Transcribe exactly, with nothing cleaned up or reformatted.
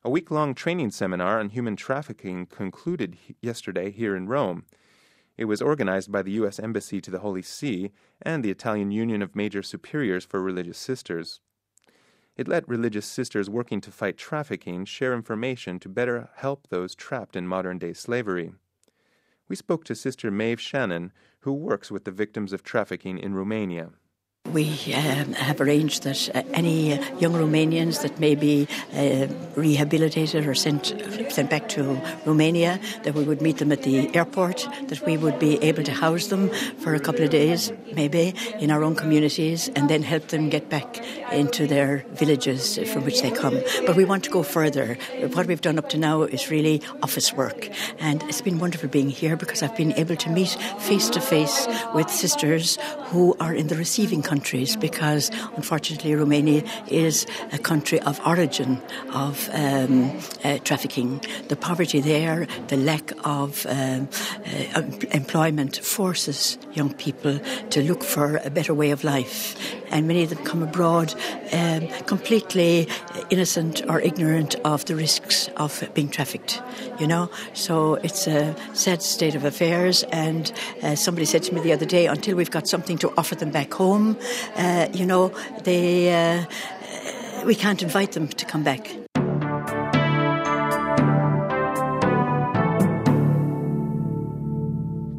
A week-long training seminar on human trafficking concluded yesterday here in Rome. It was organized by the U S Embassy to the Holy See and the Italian Union of Major Superiors for Religious Sisters. It let religious sisters working to fight trafficking share information to better help those trapped in modern-day slavery. We spoke to Sister Maeve Shannon, who works with the victims of trafficking in Romania. We um, have arranged that uh, any uh, young Romanians that may be uh, rehabilitated or sent sent back to Romania, that we would meet them at the airport, that we would be able to house them for a couple of days, maybe, in our own communities, and then help them get back into their villages from which they come. But we want to go further. What we've done up to now is really office work, and it's been wonderful being here because I've been able to meet face-to-face with sisters who are in the receiving countries. Countries because, unfortunately, Romania is a country of origin of um, uh, trafficking. The poverty there, the lack of um, uh, employment forces young people to look for a better way of life. And many of them come abroad um, completely innocent or ignorant of the risks of being trafficked, you know. So it's a sad state of affairs. And uh, somebody said to me the other day, until we've got something to offer them back home, uh, you know, they uh, we can't invite them to come back.